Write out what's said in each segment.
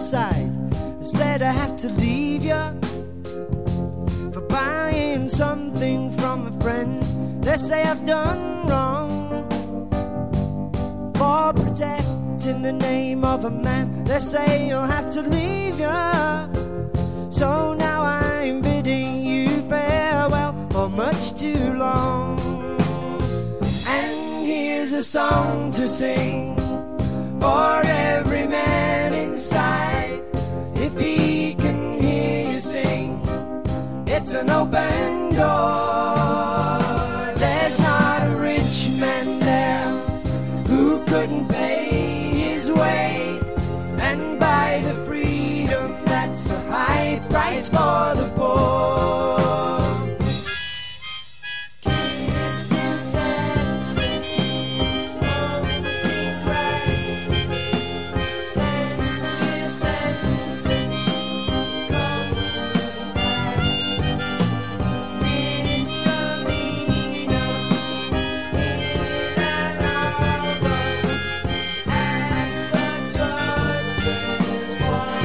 side. Said I have to leave you for buying something from a friend. They say I've done wrong for protecting the name of a man. They say you'll have to leave you. So now I'm bidding you farewell for much too long. And here's a song to sing for every man inside. If he can hear you sing, it's an open door. There's not a rich man there who couldn't pay his way and buy the freedom that's a high price for the poor. Kids in Texas smoking grass, 10-year sentence comes to pass. Misdemeanor in Ann Arbor, ask the judges why.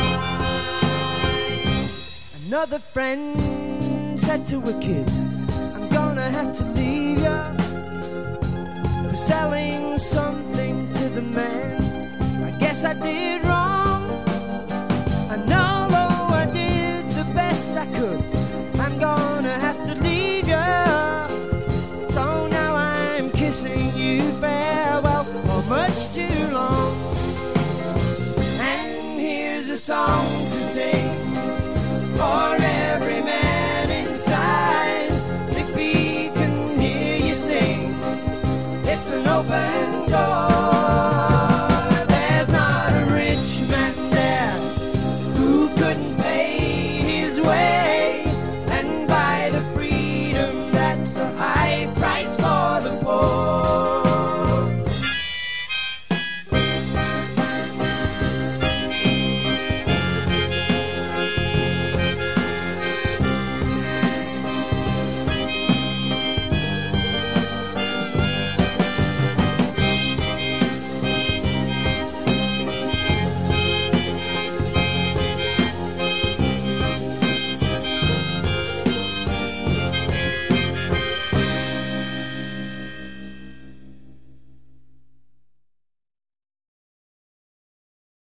Another friend said to her kids, I'm gonna have to leave you for selling something to the man. I guess I did wrong, and although I did the best I could, I'm gonna have to leave you. So now I'm kissing you farewell for much too long. And here's a song to sing for every man inside. If he can hear you sing, it's an open door.